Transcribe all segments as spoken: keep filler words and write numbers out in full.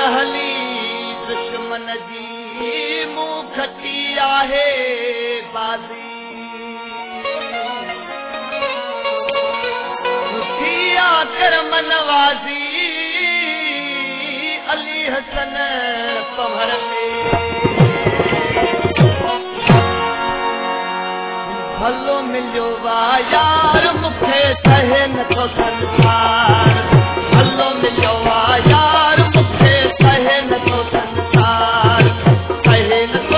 हली दुश्मन जी मूं खटी आहे बाज़ी सुठिया करम नवाज़ी अली हसन पवहर ते भलो मिलियो वा यार मूंखे सहे नथो संसार भलो मिलियो वा यार मूंखे सहे नथो संसार सहे नथो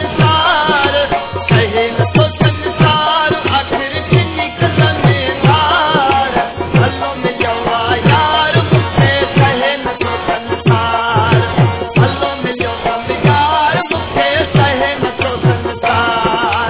संसार सहे नथो संसार आख़िर किनी कदमे धार भलो मिलियो वा यार मूंखे सहे नथो संसार भलो मिलियो वा यार मूंखे सहे नथो संसार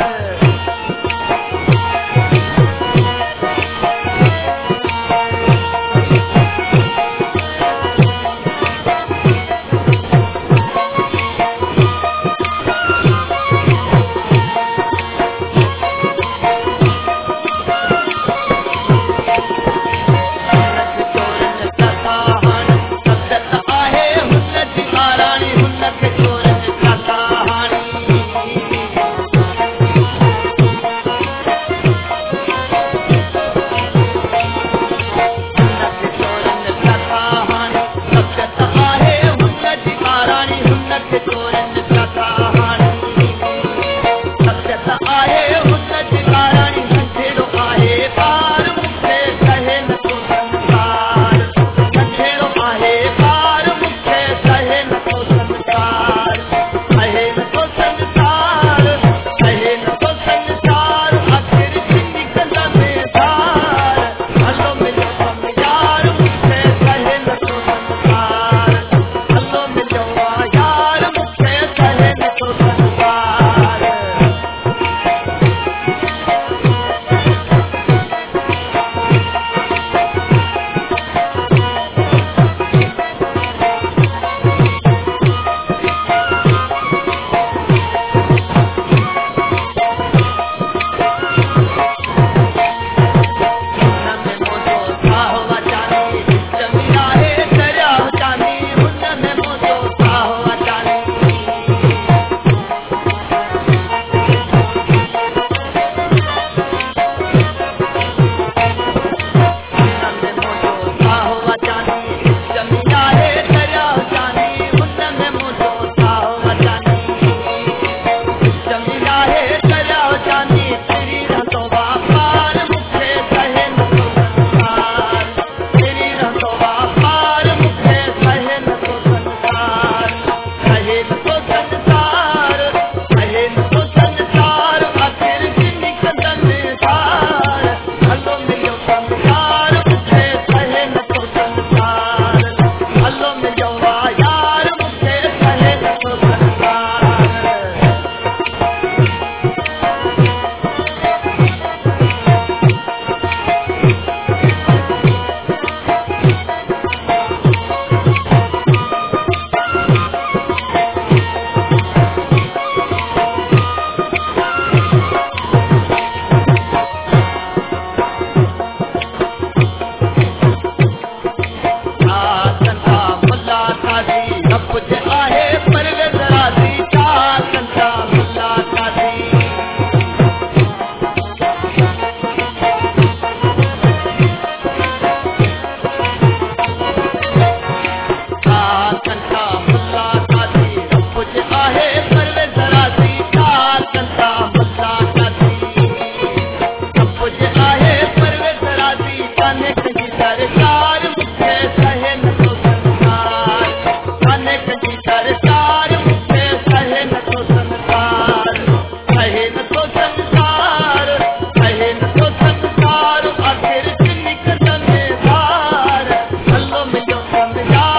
संसार